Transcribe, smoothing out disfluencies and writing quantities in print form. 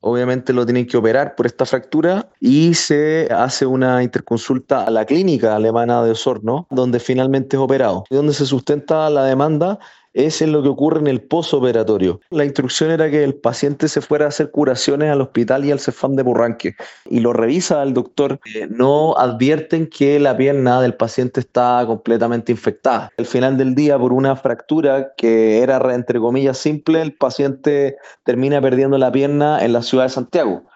Obviamente lo tienen que operar por esta fractura y se hace una interconsulta a la clínica alemana de Osorno, donde finalmente es operado. Y donde se sustenta la demanda es en lo que ocurre en el posoperatorio. La instrucción era que el paciente se fuera a hacer curaciones al hospital y al Cefam de Purranque. Y lo revisa el doctor. No advierten que la pierna del paciente está completamente infectada. Al final del día, por una fractura que era, entre comillas, simple, el paciente termina perdiendo la pierna en la ciudad de Santiago.